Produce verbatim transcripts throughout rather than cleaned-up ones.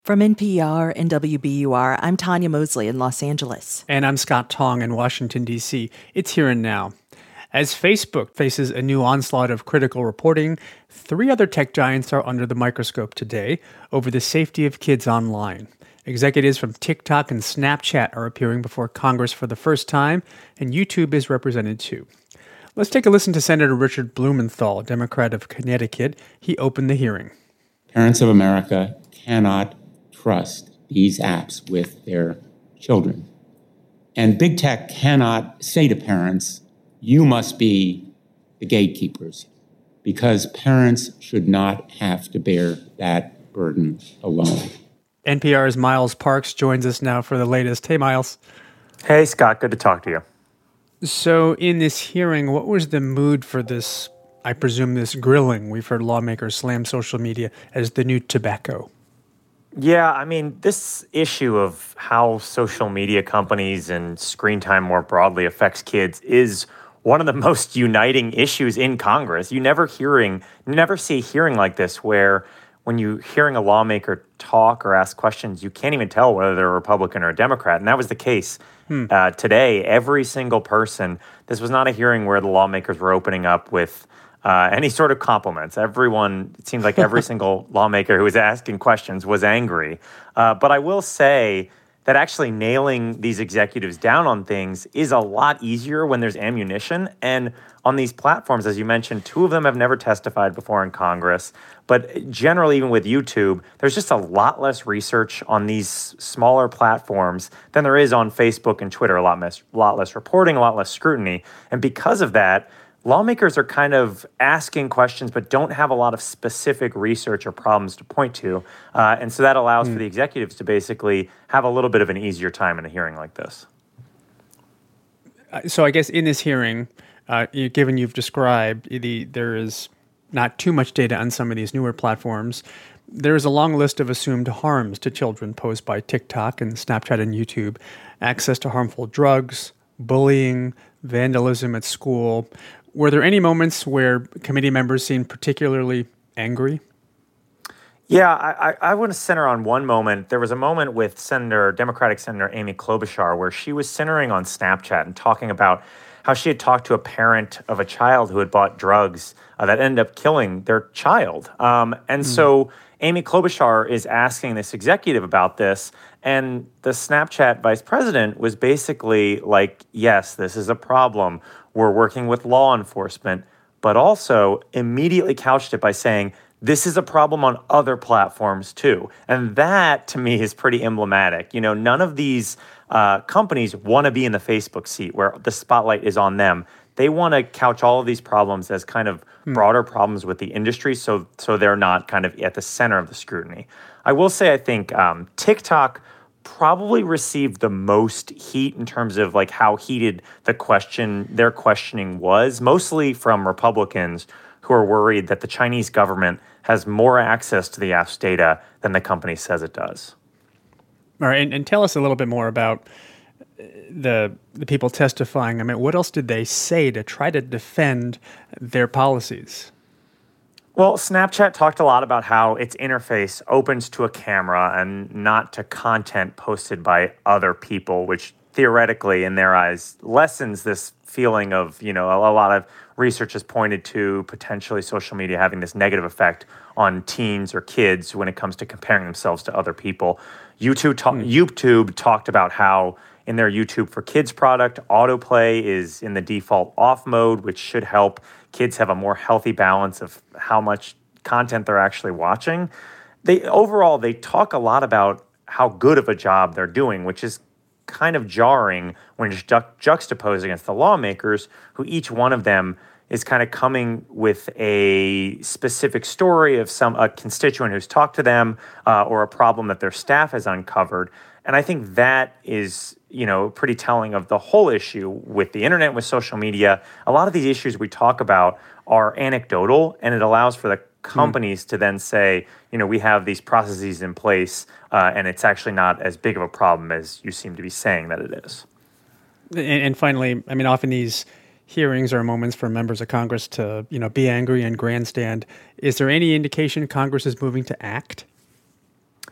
From N P R and W B U R, I'm Tanya Mosley in Los Angeles. And I'm Scott Tong in Washington, D C. It's Here and Now. As Facebook faces a new onslaught of critical reporting, three other tech giants are under the microscope today over the safety of kids online. Executives from TikTok and Snapchat are appearing before Congress for the first time, and YouTube is represented too. Let's take a listen to Senator Richard Blumenthal, Democrat of Connecticut. He opened the hearing. Parents of America cannot trust these apps with their children. And big tech cannot say to parents, you must be the gatekeepers, because parents should not have to bear that burden alone. N P R's Miles Parks joins us now for the latest. Hey, Miles. Hey, Scott. Good to talk to you. So in this hearing, what was the mood for this, I presume, this grilling? We've heard lawmakers slam social media as the new tobacco. Yeah, I mean, this issue of how social media companies and screen time more broadly affects kids is one of the most uniting issues in Congress. You never hearing, you never see a hearing like this where when you're hearing a lawmaker talk or ask questions, you can't even tell whether they're a Republican or a Democrat. And that was the case hmm. uh, today. Every single person, this was not a hearing where the lawmakers were opening up with Uh, any sort of compliments. Everyone, it seemed like every single lawmaker who was asking questions was angry. Uh, but I will say that actually nailing these executives down on things is a lot easier when there's ammunition. And on these platforms, as you mentioned, two of them have never testified before in Congress. But generally, even with YouTube, there's just a lot less research on these smaller platforms than there is on Facebook and Twitter. A lot less, a lot less reporting, a lot less scrutiny. And because of that, lawmakers are kind of asking questions but don't have a lot of specific research or problems to point to. Uh, and so that allows mm. for the executives to basically have a little bit of an easier time in a hearing like this. Uh, so I guess in this hearing, uh, given you've described, the, there is not too much data on some of these newer platforms. There is a long list of assumed harms to children posed by TikTok and Snapchat and YouTube. Access to harmful drugs, bullying, vandalism at school. Were there any moments where committee members seemed particularly angry? Yeah, I, I want to center on one moment. There was a moment with Senator, Democratic Senator Amy Klobuchar, where she was centering on Snapchat and talking about how she had talked to a parent of a child who had bought drugs uh, that ended up killing their child. Um, and mm. so Amy Klobuchar is asking this executive about this, and the Snapchat vice president was basically like, yes, this is a problem. We're working with law enforcement, but also immediately couched it by saying, this is a problem on other platforms too. And that, to me, is pretty emblematic. You know, none of these uh, companies want to be in the Facebook seat where the spotlight is on them. They want to couch all of these problems as kind of hmm. broader problems with the industry, so so they're not kind of at the center of the scrutiny. I will say, I think um, TikTok probably received the most heat in terms of like how heated the question, their questioning was, mostly from Republicans who are worried that the Chinese government has more access to the app's data than the company says it does. All right, and, and tell us a little bit more about the the people testifying. I mean, what else did they say to try to defend their policies? Well, Snapchat talked a lot about how its interface opens to a camera and not to content posted by other people, which theoretically, in their eyes, lessens this feeling of, you know, a, a lot of research has pointed to potentially social media having this negative effect on teens or kids when it comes to comparing themselves to other people. YouTube, ta- mm. YouTube talked about how in their YouTube for Kids product, autoplay is in the default off mode, which should help kids have a more healthy balance of how much content they're actually watching. They overall, they talk a lot about how good of a job they're doing, which is kind of jarring when it's ju- juxtaposed against the lawmakers, who each one of them is kind of coming with a specific story of some a constituent who's talked to them uh, or a problem that their staff has uncovered. And I think that is, you know, pretty telling of the whole issue with the internet, with social media. A lot of these issues we talk about are anecdotal, and it allows for the companies mm. to then say, you know, we have these processes in place, uh, and it's actually not as big of a problem as you seem to be saying that it is. And, and finally, I mean, often these hearings are moments for members of Congress to, you know, be angry and grandstand. Is there any indication Congress is moving to act?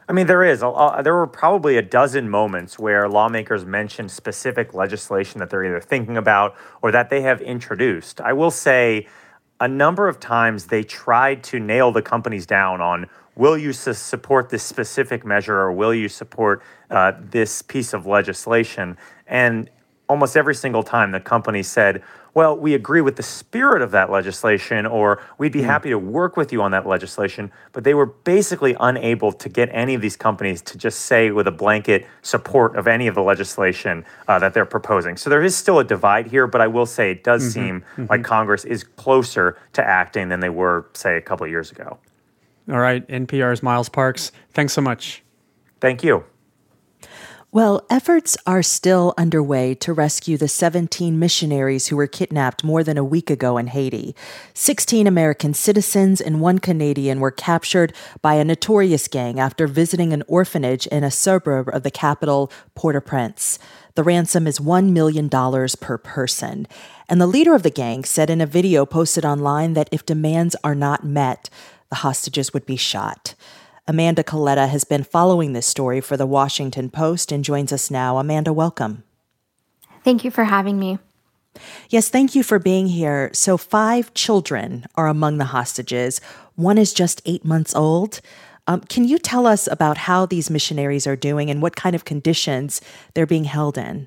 I mean, there is. Uh, there were probably a dozen moments where lawmakers mentioned specific legislation that they're either thinking about or that they have introduced. I will say a number of times they tried to nail the companies down on, will you su- support this specific measure or will you support uh, this piece of legislation? And almost every single time the company said, well, we agree with the spirit of that legislation, or we'd be mm. happy to work with you on that legislation. But they were basically unable to get any of these companies to just say with a blanket support of any of the legislation uh, that they're proposing. So there is still a divide here, but I will say it does mm-hmm. seem mm-hmm. like Congress is closer to acting than they were, say, a couple of years ago. All right, N P R's Miles Parks, thanks so much. Thank you. Well, efforts are still underway to rescue the seventeen missionaries who were kidnapped more than a week ago in Haiti. sixteen American citizens and one Canadian were captured by a notorious gang after visiting an orphanage in a suburb of the capital, Port-au-Prince. The ransom is one million dollars per person. And the leader of the gang said in a video posted online that if demands are not met, the hostages would be shot. Amanda Coletta has been following this story for the Washington Post and joins us now. Amanda, welcome. Thank you for having me. Yes, thank you for being here. So five children are among the hostages. One is just eight months old. Um, can you tell us about how these missionaries are doing and what kind of conditions they're being held in?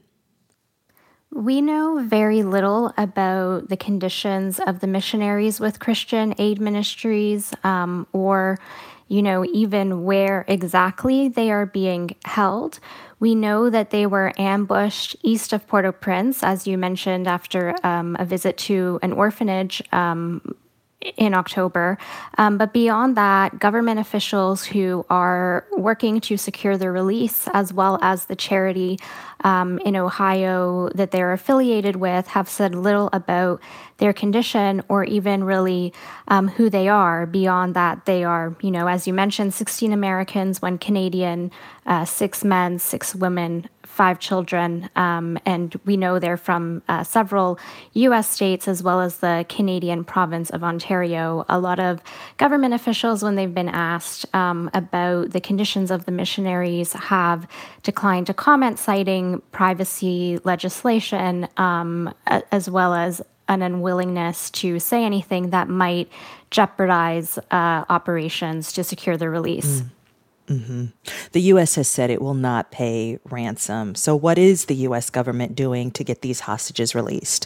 We know very little about the conditions of the missionaries with Christian Aid Ministries um, or you know, even where exactly they are being held. We know that they were ambushed east of Port-au-Prince, as you mentioned, after um, a visit to an orphanage um, in October. Um, but beyond that, government officials who are working to secure their release, as well as the charity um, in Ohio that they're affiliated with, have said little about their condition or even really um, who they are. Beyond that, they are, you know, as you mentioned, sixteen Americans, one Canadian, uh, six men, six women, five children, um, and we know they're from uh, several U S states as well as the Canadian province of Ontario. A lot of government officials, when they've been asked um, about the conditions of the missionaries, have declined to comment, citing privacy legislation um, as well as an unwillingness to say anything that might jeopardize uh, operations to secure the release. Mm. Mm-hmm. The U S has said it will not pay ransom. So what is the U S government doing to get these hostages released?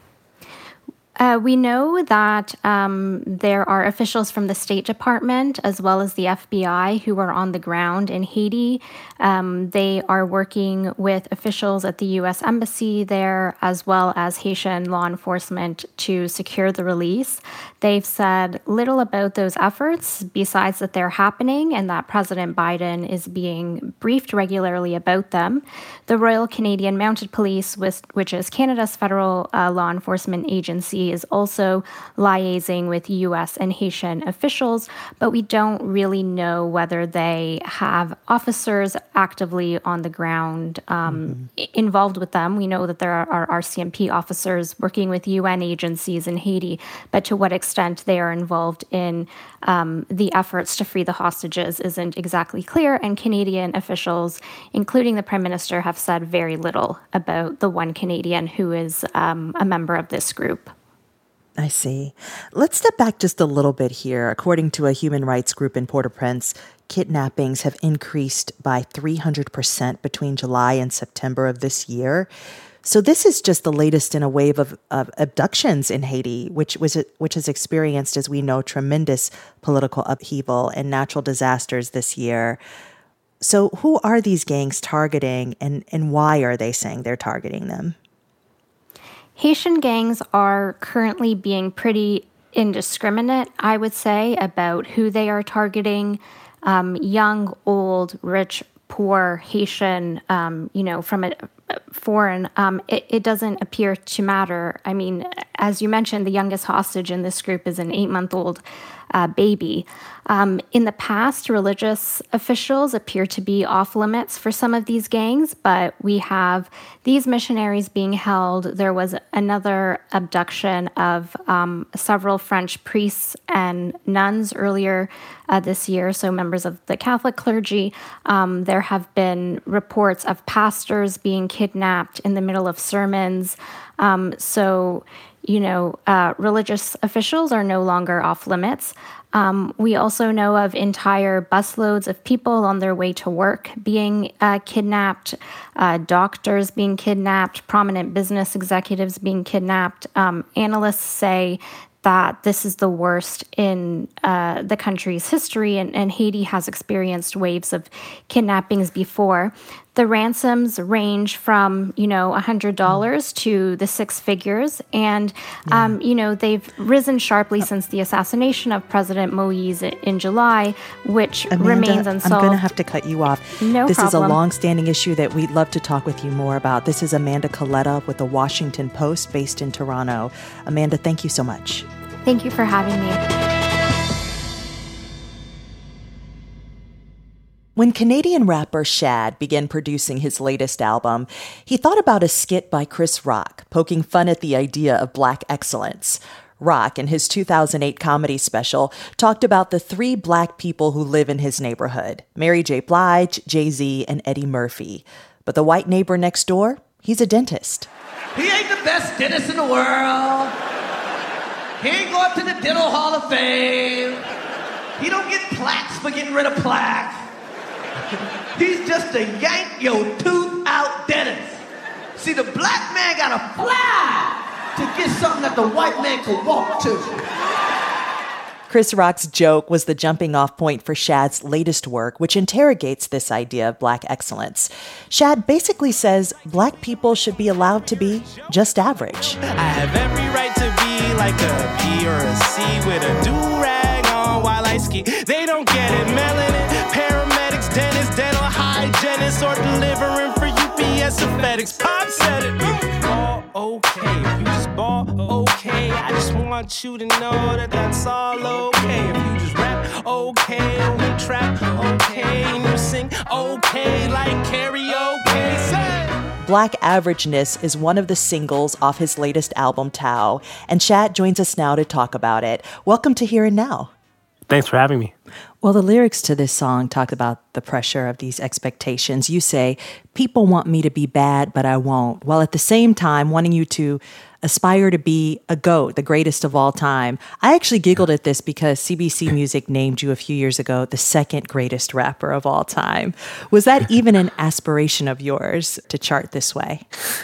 Uh, we know that um, there are officials from the State Department as well as the F B I who are on the ground in Haiti. Um, they are working with officials at the U S Embassy there as well as Haitian law enforcement to secure the release. They've said little about those efforts besides that they're happening and that President Biden is being briefed regularly about them. The Royal Canadian Mounted Police, which is Canada's federal uh, law enforcement agency, is also liaising with U S and Haitian officials, but we don't really know whether they have officers actively on the ground um, mm-hmm. involved with them. We know that there are R C M P officers working with U N agencies in Haiti, but to what extent they are involved in um, the efforts to free the hostages isn't exactly clear, and Canadian officials, including the Prime Minister, have said very little about the one Canadian who is um, a member of this group. I see. Let's step back just a little bit here. According to a human rights group in Port-au-Prince, kidnappings have increased by three hundred percent between July and September of this year. So this is just the latest in a wave of, of abductions in Haiti, which was which has experienced, as we know, tremendous political upheaval and natural disasters this year. So who are these gangs targeting, and, and why are they saying they're targeting them? Haitian gangs are currently being pretty indiscriminate, I would say, about who they are targeting. Um, young, old, rich, poor, Haitian, um, you know, from a, a foreign, um, it, it doesn't appear to matter. I mean, as you mentioned, the youngest hostage in this group is an eight-month-old uh, baby. Um, in the past, religious officials appear to be off limits for some of these gangs, but we have these missionaries being held. There was another abduction of um, several French priests and nuns earlier uh, this year, so members of the Catholic clergy. Um, there have been reports of pastors being kidnapped in the middle of sermons. Um, so, you know, uh, religious officials are no longer off limits. Um, we also know of entire busloads of people on their way to work being uh, kidnapped, uh, doctors being kidnapped, prominent business executives being kidnapped. Um, analysts say that this is the worst in uh, the country's history, and, and Haiti has experienced waves of kidnappings before. The ransoms range from, you know, one hundred dollars mm. to the six figures. And, yeah. um, you know, they've risen sharply since the assassination of President Moise in July, which Amanda, remains unsolved. I'm going to have to cut you off. No this problem. This is a long-standing issue that we'd love to talk with you more about. This is Amanda Coletta with the Washington Post based in Toronto. Amanda, thank you so much. Thank you for having me. When Canadian rapper Shad began producing his latest album, he thought about a skit by Chris Rock, poking fun at the idea of Black excellence. Rock, in his two thousand eight comedy special, talked about the three Black people who live in his neighborhood: Mary J. Blige, Jay-Z, and Eddie Murphy. But the white neighbor next door, he's a dentist. He ain't the best dentist in the world. He ain't going to the Dental Hall of Fame. He don't get plaques for getting rid of plaque. He's just a yank your tooth out dentist. See, the black man gotta fly to get something that the white man could walk to. Chris Rock's joke was the jumping off point for Shad's latest work, which interrogates this idea of Black excellence. Shad basically says Black people should be allowed to be just average. I have every right to be like a B or a C with a do-rag on while I ski. They don't get it. Melanin, paramedics, dentists, dental hygienists, or delivering for U P S or FedEx. Pop said it. All okay. If you just ball, okay. I just want you to know that that's all okay. If you just rap, okay. Only trap, okay. And you sing, okay. Like karaoke. Say. Black Averageness is one of the singles off his latest album, Tao, and Shad joins us now to talk about it. Welcome to Here and Now. Thanks for having me. Well, the lyrics to this song talk about the pressure of these expectations. You say, people want me to be bad, but I won't, while at the same time wanting you to aspire to be a GOAT, the greatest of all time. I actually giggled at this because C B C Music named you a few years ago the second greatest rapper of all time. Was that even an aspiration of yours to chart this way?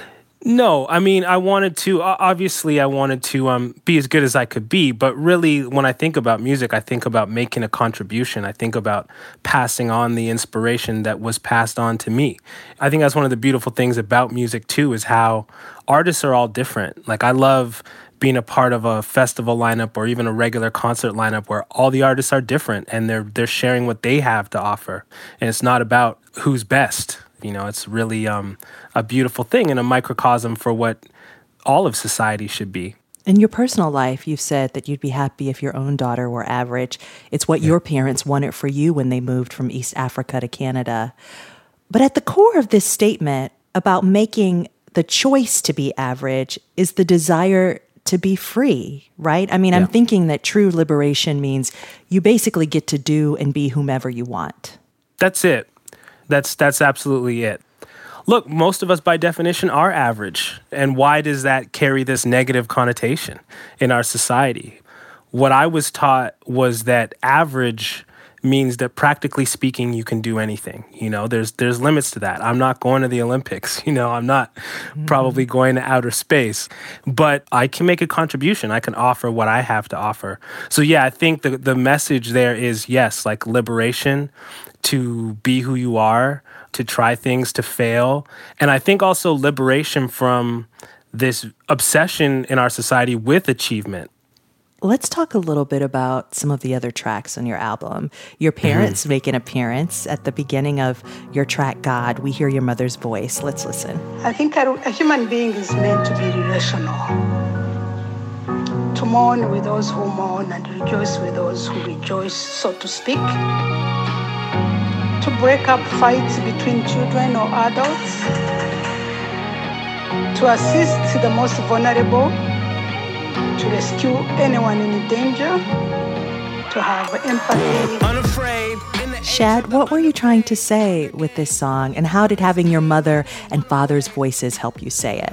No, I mean, I wanted to, obviously I wanted to um, be as good as I could be, but really when I think about music, I think about making a contribution. I think about passing on the inspiration that was passed on to me. I think that's one of the beautiful things about music too, is how artists are all different. Like I love being a part of a festival lineup or even a regular concert lineup where all the artists are different and they're they're sharing what they have to offer. And it's not about who's best. You know, it's really um, a beautiful thing and a microcosm for what all of society should be. In your personal life, you've said that you'd be happy if your own daughter were average. It's what yeah. your parents wanted for you when they moved from East Africa to Canada. But at the core of this statement about making the choice to be average is the desire to be free, right? I mean, yeah. I'm thinking that true liberation means you basically get to do and be whomever you want. That's it. That's that's absolutely it. Look, most of us by definition are average. And why does that carry this negative connotation in our society? What I was taught was that average means that practically speaking, you can do anything. You know, there's there's limits to that. I'm not going to the Olympics. You know, I'm not mm-hmm. probably going to outer space, but I can make a contribution. I can offer what I have to offer. So yeah, I think the the message there is yes, like liberation, to be who you are, to try things, to fail. And I think also liberation from this obsession in our society with achievement. Let's talk a little bit about some of the other tracks on your album. Your parents mm-hmm. make an appearance at the beginning of your track, God. We hear your mother's voice. Let's listen. I think a, a human being is meant to be relational, to mourn with those who mourn and rejoice with those who rejoice, so to speak. To break up fights between children or adults. To assist the most vulnerable. To rescue anyone in danger. To have empathy. Unafraid. Shad, what were you trying to say with this song, and how did having your mother and father's voices help you say it?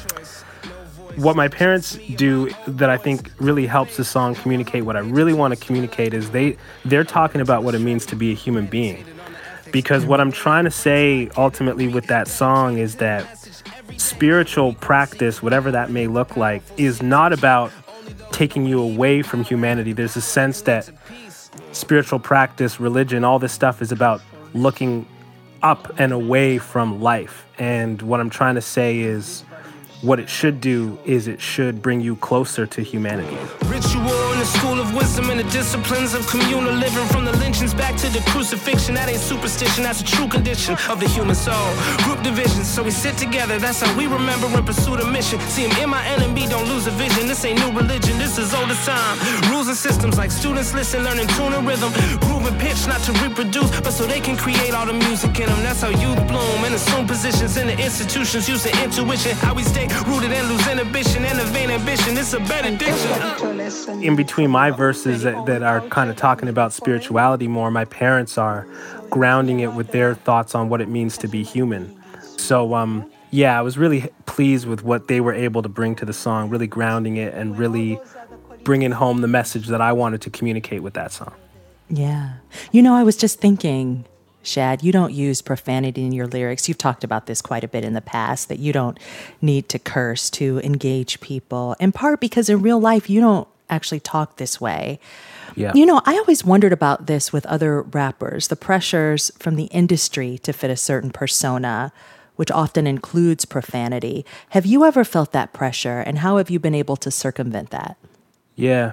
What my parents do that I think really helps the song communicate what I really want to communicate is they, they're talking about what it means to be a human being. Because what I'm trying to say ultimately with that song is that spiritual practice, whatever that may look like, is not about taking you away from humanity. There's a sense that spiritual practice, religion, all this stuff is about looking up and away from life. And what I'm trying to say is what it should do is it should bring you closer to humanity. Ritual in the school of wisdom and the disciplines of communal living, from the lynchings back to the crucifixion. That ain't superstition, that's a true condition of the human soul. Group divisions, so we sit together, that's how we remember and pursue the mission. See him in my enemy, don't lose a vision. This ain't new religion, this is old as time. Rules and systems like students listen, learning tune and rhythm. Groove and pitch, not to reproduce, but so they can create all the music in them. That's how youth bloom and assume positions in the institutions, using intuition. How we stay rooted and lose inhibition and a vain ambition. It's a benediction. In between my verses that, that are kind of talking about spirituality more, my parents are grounding it with their thoughts on what it means to be human. So, um, yeah, I was really pleased with what they were able to bring to the song, really grounding it and really bringing home the message that I wanted to communicate with that song. Yeah. You know, I was just thinking, Shad, you don't use profanity in your lyrics. You've talked about this quite a bit in the past, that you don't need to curse to engage people, in part because in real life, you don't actually talk this way. Yeah. You know, I always wondered about this with other rappers, the pressures from the industry to fit a certain persona, which often includes profanity. Have you ever felt that pressure, and how have you been able to circumvent that? Yeah.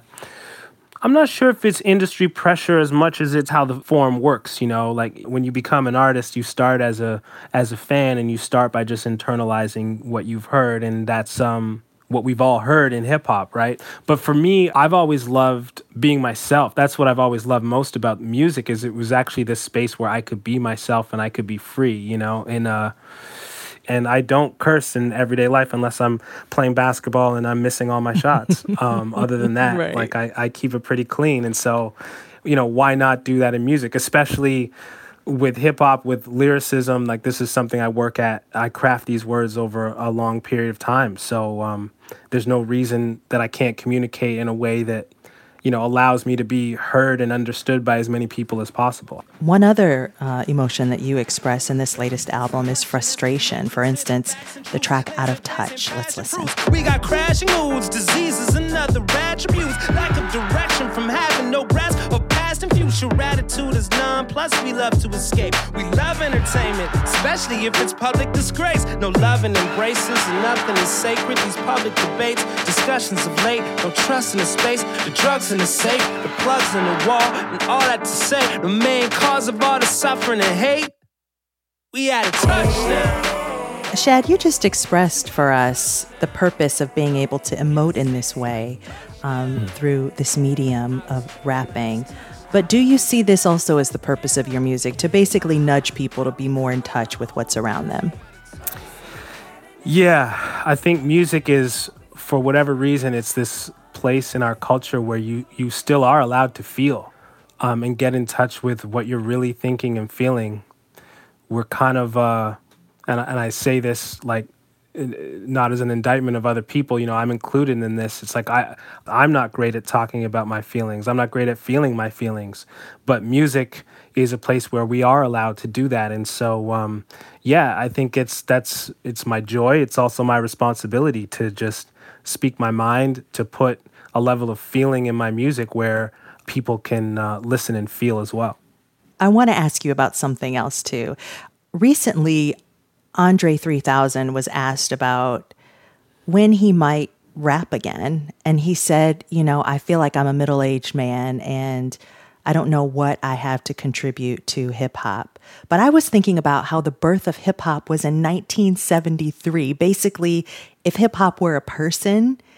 I'm not sure if it's industry pressure as much as it's how the form works, you know, like when you become an artist, you start as a as a fan and you start by just internalizing what you've heard, and that's um what we've all heard in hip hop, right? But for me, I've always loved being myself. That's what I've always loved most about music, is it was actually this space where I could be myself and I could be free, you know, and uh And I don't curse in everyday life unless I'm playing basketball and I'm missing all my shots. Um, other than that, Right. like I, I keep it pretty clean. And so, you know, why not do that in music, especially with hip hop, with lyricism? Like, this is something I work at. I craft these words over a long period of time. So um, there's no reason that I can't communicate in a way that, you know, allows me to be heard and understood by as many people as possible. One other uh, emotion that you express in this latest album is frustration. For instance, the track Out of Touch. Let's listen. We got crashing moods, diseases, and other attributes. Lack of direction from having no grasp of past and future. Attitude is none, plus we love to escape. We love entertainment, especially if it's public disgrace. No love and embraces, and nothing is sacred. These public debates, discussions of late, no trust in the space. The drugs in the safe, the plugs in the wall, and all that to say, the main cause of all the suffering and hate, we out of touch now. Shad, you just expressed for us the purpose of being able to emote in this way um, mm. through this medium of rapping. But do you see this also as the purpose of your music, to basically nudge people to be more in touch with what's around them? Yeah, I think music is, for whatever reason, it's this place in our culture where you, you still are allowed to feel um, and get in touch with what you're really thinking and feeling. We're kind of, uh, and, and I say this like not as an indictment of other people, you know, I'm included in this. It's like I, I'm not great at talking about my feelings. I'm not great at feeling my feelings. But music is a place where we are allowed to do that. And so, um, yeah, I think it's that's it's my joy. It's also my responsibility to just speak my mind, to put a level of feeling in my music where people can uh, listen and feel as well. I want to ask you about something else too. Recently, Andre three thousand was asked about when he might rap again. And he said, you know, I feel like I'm a middle-aged man and I don't know what I have to contribute to hip hop. But I was thinking about how the birth of hip hop was in nineteen seventy-three. Basically, if hip hop were a person,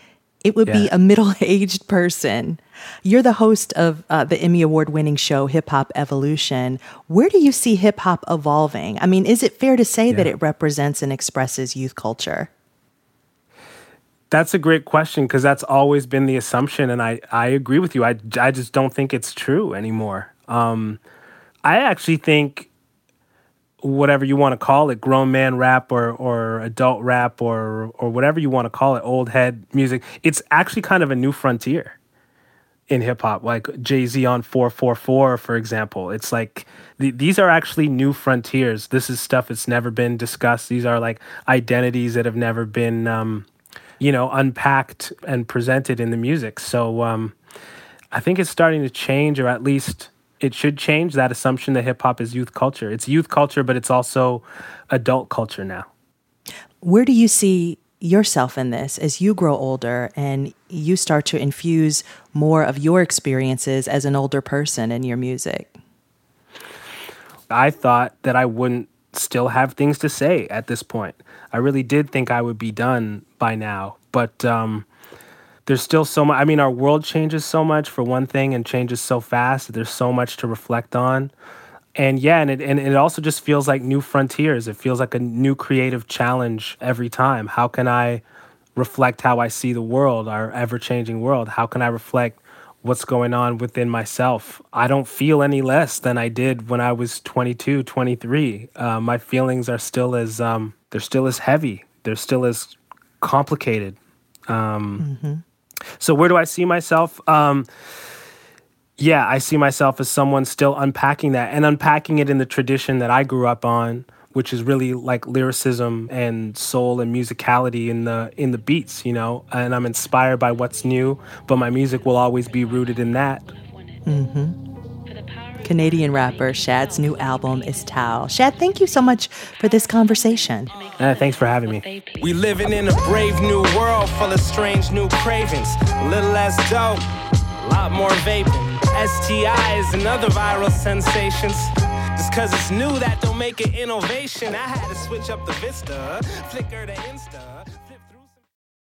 it would Yeah. be a middle-aged person. You're the host of uh, the Emmy Award-winning show Hip Hop Evolution. Where do you see hip hop evolving? I mean, is it fair to say Yeah. that it represents and expresses youth culture? That's a great question because that's always been the assumption, and I, I agree with you. I, I just don't think it's true anymore. Um, I actually think whatever you want to call it, grown man rap or or adult rap or or whatever you want to call it, old head music, it's actually kind of a new frontier in hip hop. Like Jay-Z on four four four, for example. It's like th- these are actually new frontiers. This is stuff that's never been discussed. These are like identities that have never been um, you know, unpacked and presented in the music. So um, I think it's starting to change, or at least it should change that assumption that hip hop is youth culture. It's youth culture, but it's also adult culture now. Where do you see yourself in this as you grow older and you start to infuse more of your experiences as an older person in your music? I thought that I wouldn't still have things to say at this point. I really did think I would be done by now, but um, there's still so much. I mean, our world changes so much, for one thing, and changes so fast that there's so much to reflect on. And yeah, and it, and it also just feels like new frontiers. It feels like a new creative challenge every time. How can I reflect how I see the world, our ever-changing world? How can I reflect what's going on within myself? I don't feel any less than I did when I was twenty-two, twenty-three. Uh, my feelings are still as, um, they're still as heavy. They're still as complicated. Um, mm-hmm. So where do I see myself? Um, yeah, I see myself as someone still unpacking that and unpacking it in the tradition that I grew up on, which is really like lyricism and soul and musicality in the in the beats, you know. And I'm inspired by what's new, but my music will always be rooted in that. Mm-hmm. Canadian rapper Shad's new album is Tao. Shad, thank you so much for this conversation. Uh, thanks for having me. We living in a brave new world full of strange new cravings. A little less dope, a lot more vaping. S T Is and other viral sensations. Just cause it's new, that don't make it innovation. I had to switch up the Vista, Flickr to Insta, flip through some...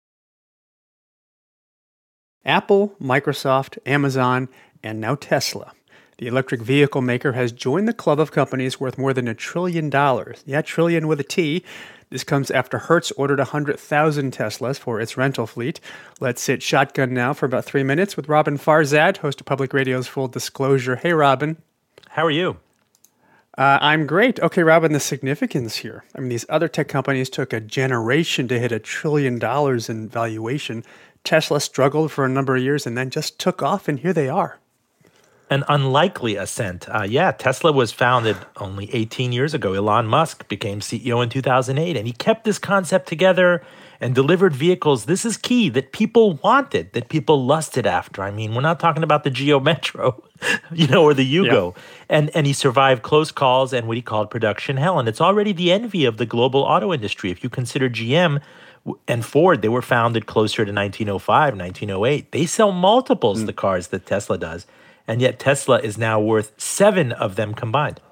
Apple, Microsoft, Amazon, and now Tesla. The electric vehicle maker has joined the club of companies worth more than a trillion dollars. Yeah, trillion with a T. This comes after Hertz ordered one hundred thousand Teslas for its rental fleet. Let's sit shotgun now for about three minutes with Robin Farzad, host of Public Radio's Full Disclosure. Hey, Robin. How are you? Uh, I'm great. Okay, Robin, the significance here. I mean, these other tech companies took a generation to hit a trillion dollars in valuation. Tesla struggled for a number of years and then just took off, and here they are. An unlikely ascent. Uh, yeah, Tesla was founded only eighteen years ago. Elon Musk became C E O in two thousand eight, and he kept this concept together and delivered vehicles. This is key, that people wanted, that people lusted after. I mean, we're not talking about the Geo Metro, you know, or the Yugo. Yeah. And and he survived close calls and what he called production hell. And it's already the envy of the global auto industry. If you consider G M and Ford, they were founded closer to nineteen oh five, nineteen oh eight. They sell multiples mm. the cars that Tesla does. And yet Tesla is now worth seven of them combined.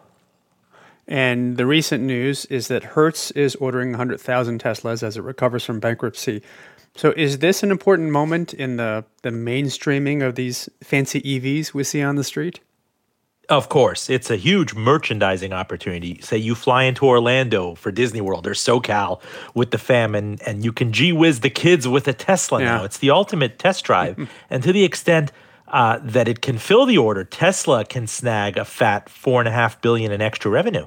And the recent news is that Hertz is ordering one hundred thousand Teslas as it recovers from bankruptcy. So is this an important moment in the, the mainstreaming of these fancy E Vs we see on the street? Of course. It's a huge merchandising opportunity. Say you fly into Orlando for Disney World or SoCal with the fam, and, and you can gee-whiz the kids with a Tesla yeah. now. It's the ultimate test drive. And to the extent Uh, that it can fill the order, Tesla can snag a fat four and a half billion in extra revenue.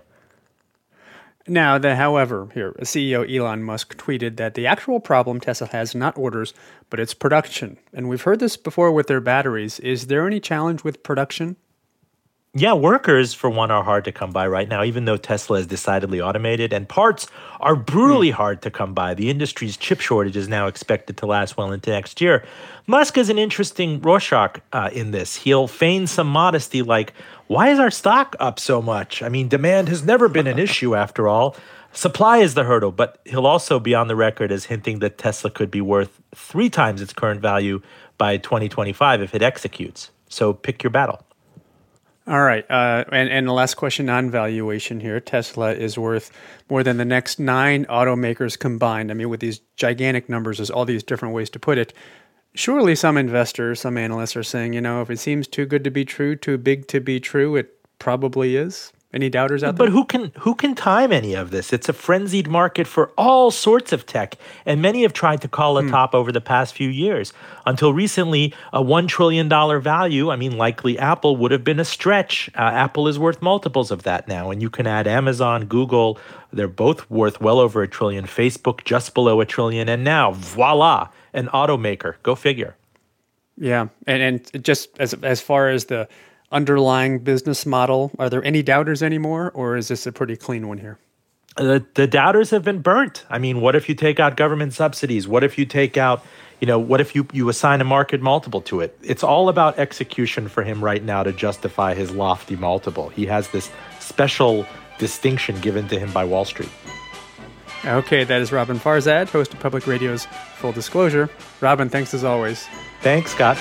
Now, the, however, here, C E O Elon Musk tweeted that the actual problem Tesla has not orders, but it's production. And we've heard this before with their batteries. Is there any challenge with production? Yeah, workers, for one, are hard to come by right now, even though Tesla is decidedly automated, and parts are brutally mm. hard to come by. The industry's chip shortage is now expected to last well into next year. Musk is an interesting Rorschach uh, in this. He'll feign some modesty like, why is our stock up so much? I mean, demand has never been an issue after all. Supply is the hurdle, but he'll also be on the record as hinting that Tesla could be worth three times its current value by twenty twenty-five if it executes. So pick your battle. All right. Uh, and, and the last question on valuation here. Tesla is worth more than the next nine automakers combined. I mean, with these gigantic numbers, there's all these different ways to put it. Surely some investors, some analysts are saying, you know, if it seems too good to be true, too big to be true, it probably is. Any doubters out but there? But who can who can time any of this? It's a frenzied market for all sorts of tech, and many have tried to call a hmm. top over the past few years. Until recently, a one trillion dollars value, I mean, likely Apple, would have been a stretch. Uh, Apple is worth multiples of that now, and you can add Amazon, Google. They're both worth well over a trillion. Facebook just below a trillion, and now, voila, an automaker. Go figure. Yeah, and, and just as as far as the underlying business model, are there any doubters anymore, or is this a pretty clean one here? The, the doubters have been burnt. I mean, what if you take out government subsidies? What if you take out, you know, what if you, you assign a market multiple to it? It's all about execution for him right now to justify his lofty multiple. He has this special distinction given to him by Wall Street. Okay, that is Robin Farzad, host of Public Radio's Full Disclosure. Robin, thanks as always. Thanks, Scott.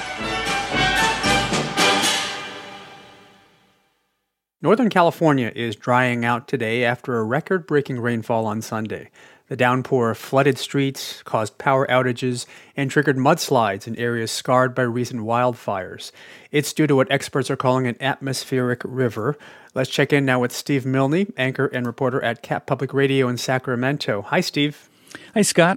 Northern California is drying out today after a record-breaking rainfall on Sunday. The downpour flooded streets, caused power outages, and triggered mudslides in areas scarred by recent wildfires. It's due to what experts are calling an atmospheric river. Let's check in now with Steve Milne, anchor and reporter at Cap Public Radio in Sacramento. Hi, Steve. Hi, Scott.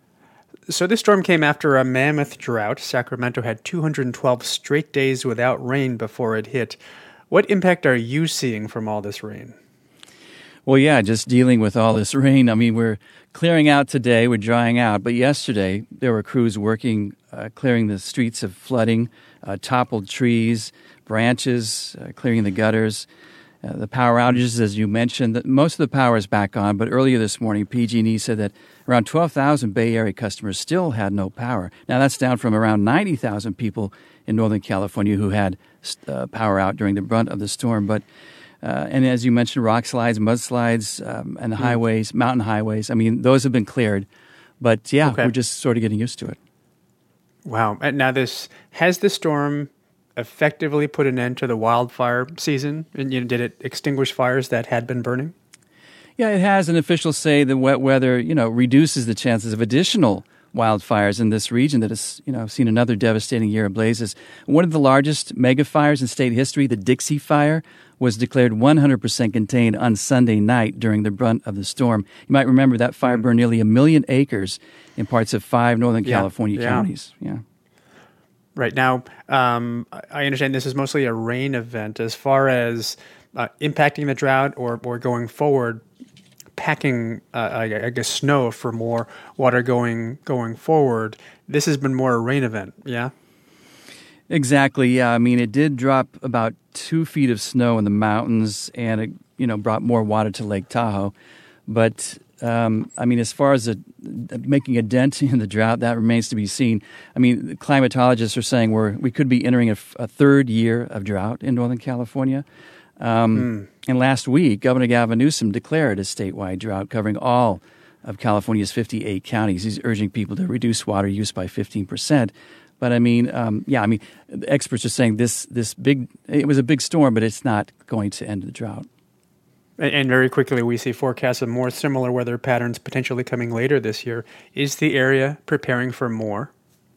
So this storm came after a mammoth drought. Sacramento had two hundred twelve straight days without rain before it hit. What impact are you seeing from all this rain? Well, yeah, just dealing with all this rain. I mean, we're clearing out today, we're drying out, but yesterday there were crews working, uh, clearing the streets of flooding, uh, toppled trees, branches, uh, clearing the gutters. Uh, the power outages, as you mentioned, that most of the power is back on, but earlier this morning, P G and E said that around twelve thousand Bay Area customers still had no power. Now, that's down from around ninety thousand people in Northern California who had uh, power out during the brunt of the storm. But uh, and as you mentioned, rock slides, mudslides, um, and the mm. highways, mountain highways, I mean, those have been cleared. But, yeah, okay. We're just sort of getting used to it. Wow. And now, this has the storm effectively put an end to the wildfire season? And you know, did it extinguish fires that had been burning? Yeah, it has. And officials say the wet weather, you know, reduces the chances of additional wildfires in this region that has, you know, seen another devastating year of blazes. One of the largest mega fires in state history, the Dixie Fire, was declared one hundred percent contained on Sunday night during the brunt of the storm. You might remember that fire burned nearly a million acres in parts of five Northern yeah. California yeah. counties. Yeah. Right now, um, I understand this is mostly a rain event. As far as uh, impacting the drought or, or going forward, packing, uh, I, I guess, snow for more water going going forward, this has been more a rain event, yeah? Exactly, yeah. I mean, it did drop about two feet of snow in the mountains, and it, you know, brought more water to Lake Tahoe. But Um, I mean, as far as a, making a dent in the drought, that remains to be seen. I mean, climatologists are saying we're, we could be entering a, a third year of drought in Northern California. Um, mm. And last week, Governor Gavin Newsom declared a statewide drought covering all of California's fifty-eight counties. He's urging people to reduce water use by fifteen percent. But I mean, um, yeah, I mean, experts are saying this this big, it was a big storm, but it's not going to end the drought. And very quickly, we see forecasts of more similar weather patterns potentially coming later this year. Is the area preparing for more?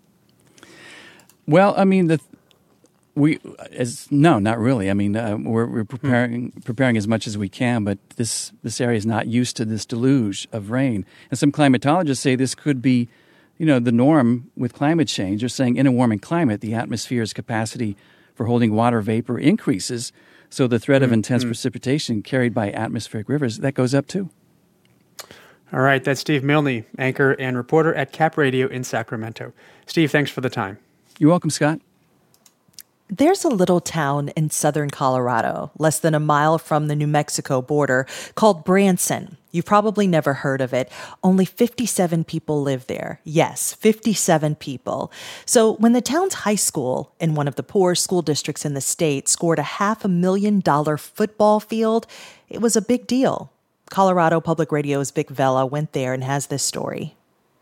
Well, I mean, the we as no, not really. I mean, uh, we're, we're preparing hmm. preparing as much as we can, but this this area is not used to this deluge of rain. And some climatologists say this could be, you know, the norm with climate change. They're saying in a warming climate, the atmosphere's capacity for holding water vapor increases. So the threat of intense mm-hmm. precipitation carried by atmospheric rivers, that goes up too. All right, that's Steve Milne, anchor and reporter at Cap Radio in Sacramento. Steve, thanks for the time. You're welcome, Scott. There's a little town in southern Colorado, less than a mile from the New Mexico border, called Branson. You've probably never heard of it. Only fifty-seven people live there. Yes, fifty-seven people. So when the town's high school, in one of the poorest school districts in the state, scored a half a million dollar football field, it was a big deal. Colorado Public Radio's Vic Vela went there and has this story.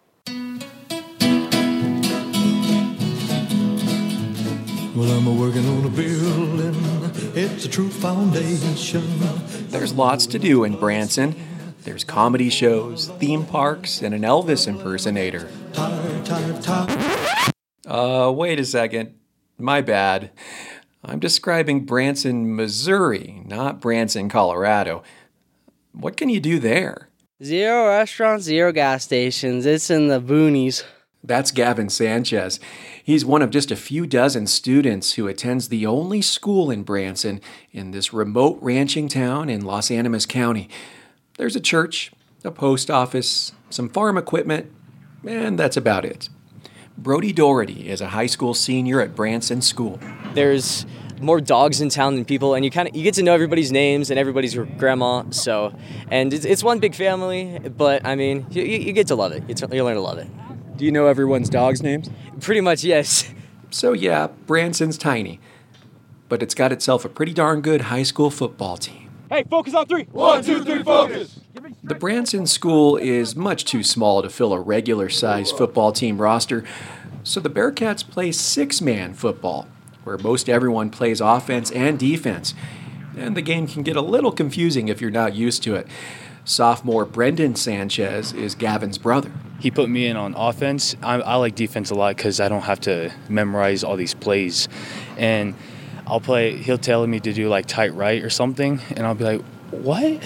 Well, I'm working on a building. It's a true foundation. There's lots to do in Branson. There's comedy shows, theme parks, and an Elvis impersonator. Tired, tired, tired. Uh, wait a second. My bad. I'm describing Branson, Missouri, not Branson, Colorado. What can you do there? Zero restaurants, zero gas stations. It's in the boonies. That's Gavin Sanchez. He's one of just a few dozen students who attends the only school in Branson in this remote ranching town in Los Animas County. There's a church, a post office, some farm equipment, and that's about it. Brody Doherty is a high school senior at Branson School. There's more dogs in town than people, and you kind of you get to know everybody's names and everybody's grandma. So, and it's, it's one big family. But I mean, you, you get to love it. You, t- you learn to love it. Do you know everyone's dogs' names? Pretty much, yes. So yeah, Branson's tiny, but it's got itself a pretty darn good high school football team. Hey, focus on three. One, two, three, focus. The Branson School is much too small to fill a regular-sized football team roster, so the Bearcats play six-man football, where most everyone plays offense and defense, and the game can get a little confusing if you're not used to it. Sophomore Brendan Sanchez is Gavin's brother. He put me in on offense. I, I like defense a lot because I don't have to memorize all these plays, and I'll play, he'll tell me to do like tight right or something, and I'll be like, what?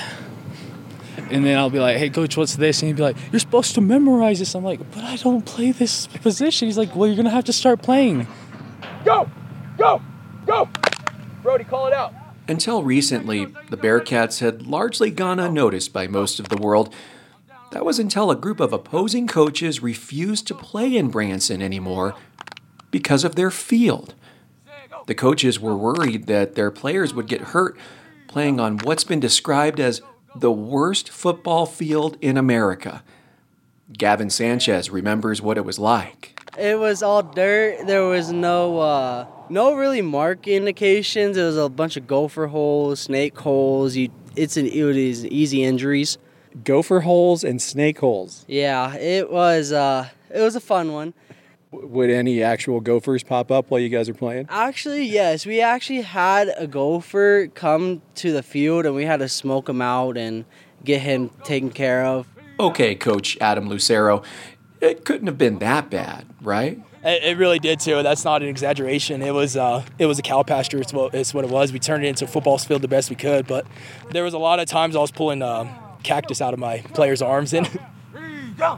And then I'll be like, hey, coach, what's this? And he'd be like, you're supposed to memorize this. I'm like, but I don't play this position. He's like, well, you're going to have to start playing. Go! Go! Go! Brody, call it out. Until recently, the Bearcats had largely gone unnoticed by most of the world. That was until a group of opposing coaches refused to play in Branson anymore because of their field. The coaches were worried that their players would get hurt playing on what's been described as the worst football field in America. Gavin Sanchez remembers what it was like. It was all dirt. There was no uh, no really mark indications. It was a bunch of gopher holes, snake holes. You, it's an, it was easy injuries. Gopher holes and snake holes. Yeah, it was. Uh, it was a fun one. Would any actual gophers pop up while you guys are playing? Actually, yes. We actually had a gopher come to the field, and we had to smoke him out and get him taken care of. Okay, Coach Adam Lucero, it couldn't have been that bad, right? It, it really did, too. That's not an exaggeration. It was uh, it was a cow pasture. It's what, it's what it was. We turned it into a football field the best we could, but there was a lot of times I was pulling uh, cactus out of my players' arms. And Go!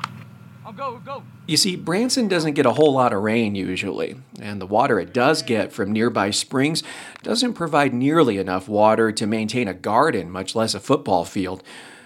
Go, go. You see, Branson doesn't get a whole lot of rain usually, and the water it does get from nearby springs doesn't provide nearly enough water to maintain a garden, much less a football field.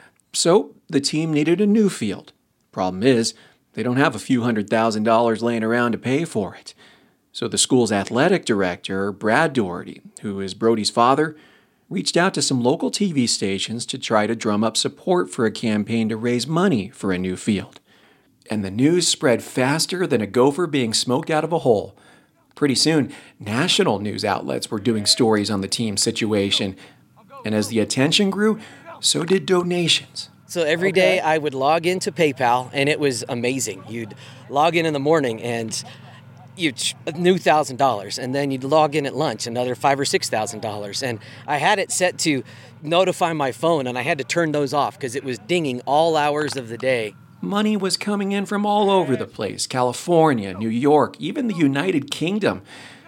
So the team needed a new field. Problem is, they don't have a few hundred thousand dollars laying around to pay for it. So the school's athletic director, Brad Doherty, who is Brody's father, reached out to some local T V stations to try to drum up support for a campaign to raise money for a new field. And the news spread faster than a gopher being smoked out of a hole. Pretty soon, national news outlets were doing stories on the team's situation. And as the attention grew, so did donations. So every Okay. day I would log into PayPal, and it was amazing. You'd log in in the morning, and you'd a new one thousand dollars, and then you'd log in at lunch, another five thousand or six thousand dollars. And I had it set to notify my phone, and I had to turn those off because it was dinging all hours of the day. Money was coming in from all over the place, California, New York, even the United Kingdom.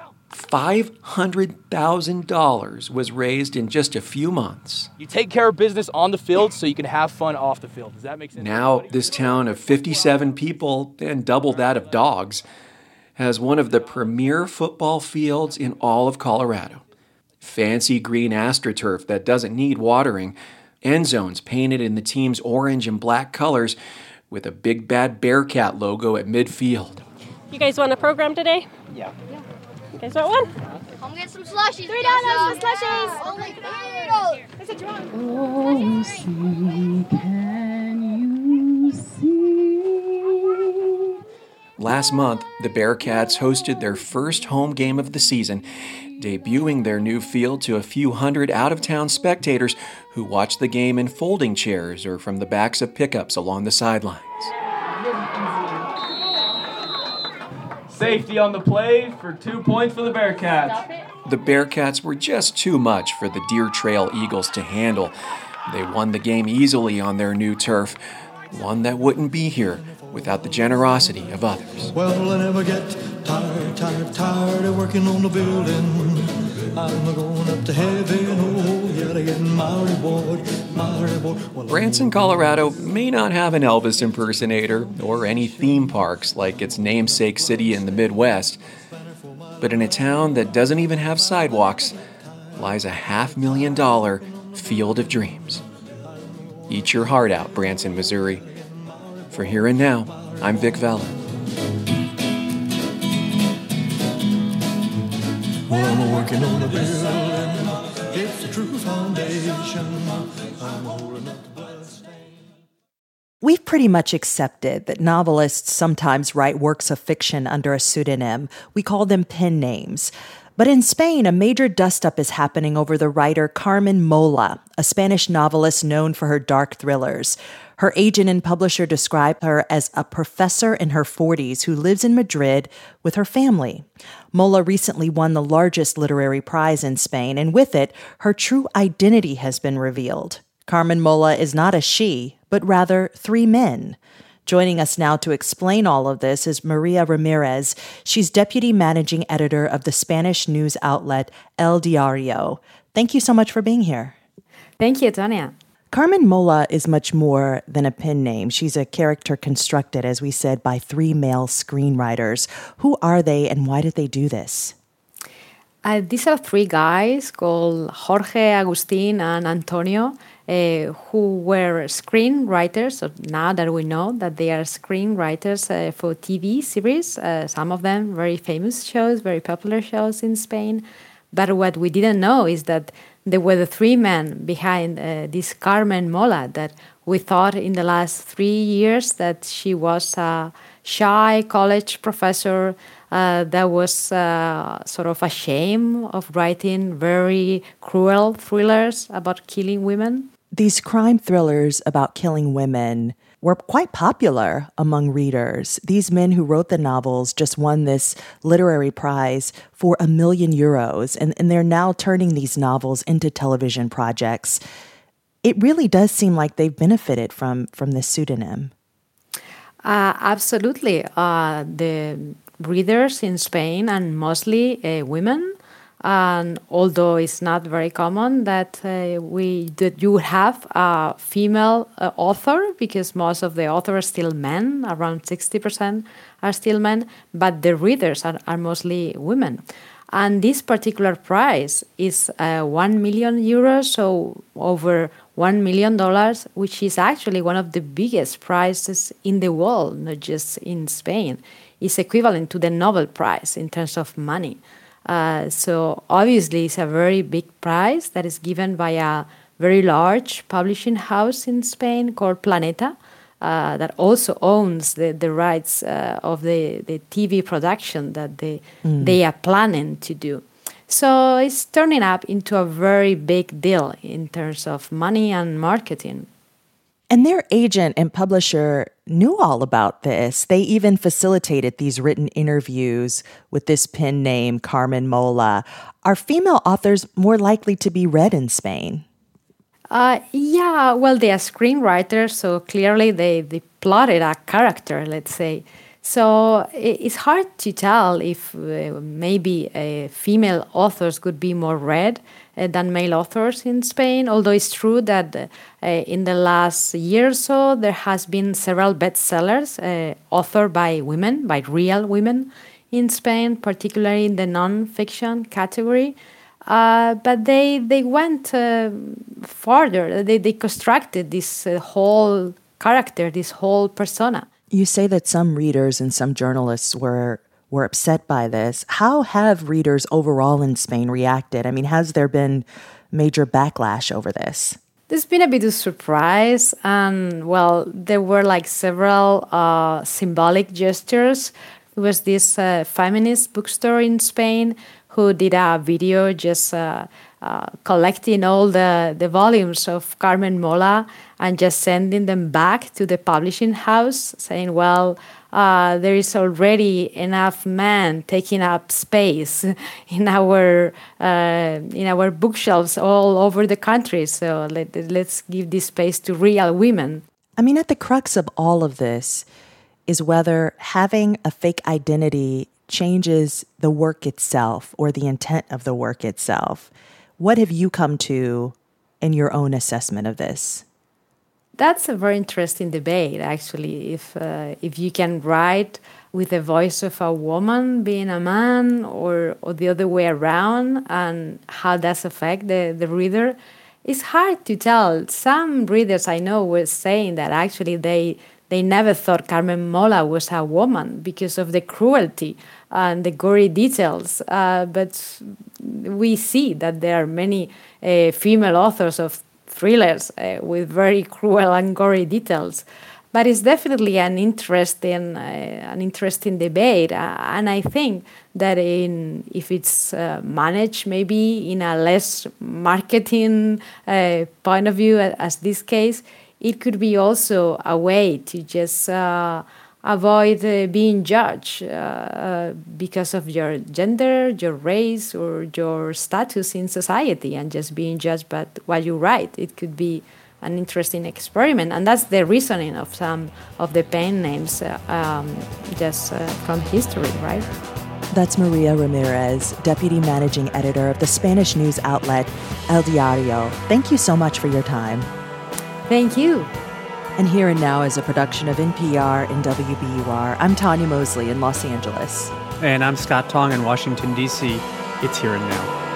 five hundred thousand dollars was raised in just a few months. you take care of business on the field so you can have fun off the field. Does that make sense? Now, this town of fifty-seven people, and double that of dogs, has one of the premier football fields in all of Colorado. Fancy green AstroTurf that doesn't need watering, end zones painted in the team's orange and black colors, with a big bad Bearcat logo at midfield. You guys want a program today? Yeah. You guys want one? Come get some slushies. Three dollars for slushies. Only three dollars. That's what you want. Oh, see, can you see? Last month, the Bearcats hosted their first home game of the season, debuting their new field to a few hundred out-of-town spectators who watched the game in folding chairs or from the backs of pickups along the sidelines. Safety on the play for two points for the Bearcats. The Bearcats were just too much for the Deer Trail Eagles to handle. They won the game easily on their new turf, one that wouldn't be here without the generosity of others. Well, I never get tired, tired, tired of working on the building. I'm going up to heaven, oh, yeah, to get my reward, my reward. Well, Branson, Colorado may not have an Elvis impersonator or any theme parks like its namesake city in the Midwest, but in a town that doesn't even have sidewalks lies a half million dollar field of dreams. Eat your heart out, Branson, Missouri. For Here and Now, I'm Vic Vela. Well, I'm working on a building. It's a true foundation. I'm holding up the bloodstains. We've pretty much accepted that novelists sometimes write works of fiction under a pseudonym. We call them pen names. But in Spain, a major dust-up is happening over the writer Carmen Mola, a Spanish novelist known for her dark thrillers. Her agent and publisher describe her as a professor in her forties who lives in Madrid with her family. Mola recently won the largest literary prize in Spain, and with it, her true identity has been revealed. Carmen Mola is not a she, but rather three men. Joining us now to explain all of this is Maria Ramirez. She's deputy managing editor of the Spanish news outlet El Diario. Thank you so much for being here. Thank you, Tania. Carmen Mola is much more than a pen name. She's a character constructed, as we said, by three male screenwriters. Who are they and why did they do this? Uh, these are three guys called Jorge, Agustin, and Antonio, uh, who were screenwriters. So now that we know that they are screenwriters uh, for T V series, uh, some of them very famous shows, very popular shows in Spain. But what we didn't know is that they were the three men behind uh, this Carmen Mola that we thought in the last three years that she was a shy college professor uh, that was uh, sort of ashamed of writing very cruel thrillers about killing women. These crime thrillers about killing women were quite popular among readers. These men who wrote the novels just won this literary prize for a million euros, and, and they're now turning these novels into television projects. It really does seem like they've benefited from, from this pseudonym. Uh, absolutely. Uh, the readers in Spain, and mostly uh, women, and although it's not very common that uh, we that you have a female uh, author, because most of the authors are still men, around sixty percent are still men, but the readers are, are mostly women. And this particular prize is uh, one million euros, so over one million dollars, which is actually one of the biggest prizes in the world, not just in Spain. It's equivalent to the Nobel Prize in terms of money. Uh, so obviously it's a very big prize that is given by a very large publishing house in Spain called Planeta, uh, that also owns the, the rights uh, of the, the T V production that they, mm. they are planning to do. So it's turning up into a very big deal in terms of money and marketing. And their agent and publisher knew all about this. They even facilitated these written interviews with this pen name, Carmen Mola. Are female authors more likely to be read in Spain? Uh, yeah, well, they are screenwriters, so clearly they, they plotted a character, let's say. So it's hard to tell if uh, maybe uh, female authors could be more read uh, than male authors in Spain, although it's true that uh, in the last year or so there has been several bestsellers uh, authored by women, by real women in Spain, particularly in the non-fiction category. Uh, but they they went uh, farther. They, they constructed this uh, whole character, this whole persona. You say that some readers and some journalists were were upset by this. How have readers overall in Spain reacted? I mean, has there been major backlash over this? There's been a bit of surprise, and well, there were like several uh, symbolic gestures. There was this uh, feminist bookstore in Spain who did a video just uh, uh, collecting all the, the volumes of Carmen Mola and just sending them back to the publishing house, saying, well, uh, there is already enough men taking up space in our uh, in our bookshelves all over the country, so let, let's give this space to real women. I mean, at the crux of all of this is whether having a fake identity changes the work itself or the intent of the work itself. What have you come to in your own assessment of this? That's a very interesting debate, actually. If uh, if you can write with the voice of a woman being a man, or or the other way around, and how does affect the, the reader, it's hard to tell. Some readers I know were saying that actually they they never thought Carmen Mola was a woman because of the cruelty and the gory details. Uh, but we see that there are many uh, female authors of thrillers uh, with very cruel and gory details. But it's definitely an interesting, uh, an interesting debate, uh, and I think that in if it's uh, managed maybe in a less marketing uh, point of view, as this case, it could be also a way to just uh, avoid uh, being judged uh, because of your gender, your race, or your status in society, and just being judged by what you write. It could be an interesting experiment, and that's the reasoning of some of the pen names uh, um, just uh, from history, right? That's Maria Ramirez, Deputy Managing Editor of the Spanish news outlet El Diario. Thank you so much for your time. Thank you. And Here and Now is a production of N P R and W B U R. I'm Tanya Mosley in Los Angeles. And I'm Scott Tong in Washington, D C. It's Here and Now.